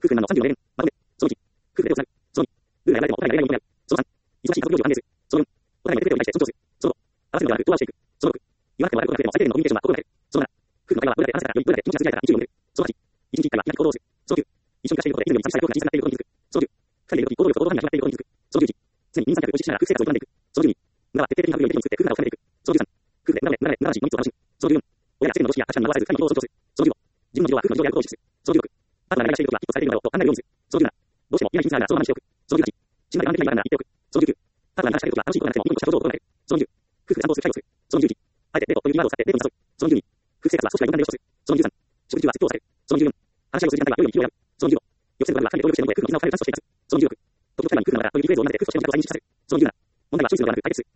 夫婦の30の例まとめ。その1、夫婦でをつなぐ。その2、ルールがやられてもお互いがやらないようになる。その3、忙しい家族料理を管理する。その4、お互いの手を介して尊重する。その5、合わせるのではなく、フォローしていく。その6、言わなくても笑うことがなくても最低限のコミュニケーションは心がける。その7、夫婦の会話はどれだけ話せたらよりどれだけ気持ちが続いたら日中を埋める。その8、一日一回は意外と行動をする。その9、一緒に暮らしていることで犬より寂しさや恐怖が小さくなっていることに気づく。その10、二人でいる時行動力と行動範囲が決まっていることに気づく。その11、常に二人三脚を意識しながら夫婦生活を営んでいく。その12、村は徹底的に確認を作って夫婦仲を深めていく。その13、夫婦で無駄なしの密を楽しむ。その14、親が世間の常識や価値観に惑わされず神の道を尊重する。その15、自分の事情は夫婦の事情であることを意識する。その16、パートナーが何がしていることはきっとされているのだろうと考えるようにする。その17、どうしても今一日ながらそう話しておく。その18、死ぬまで完璧な言い方なら言っておく。その19、パートナーが話したいことが楽しいことがなくても犬としたことを心がける。その20、夫婦で散歩をする会をする。その21、あえてデートというキーワードを使ってデートに誘う。その22、夫婦生活は少しは分担でよしとする。その23、食事中は説教をされる。その24、話し合いをする時間帯は良いに気を選ぶ。その25、予期せぬことが関係協力しているので夫婦の絆を深めるチャンスとしています。その26、時々の夫婦の仲を深めるというフレーズを学んで夫婦としての幸せを感じさせる。その27、問題はチョイスではなく解決する。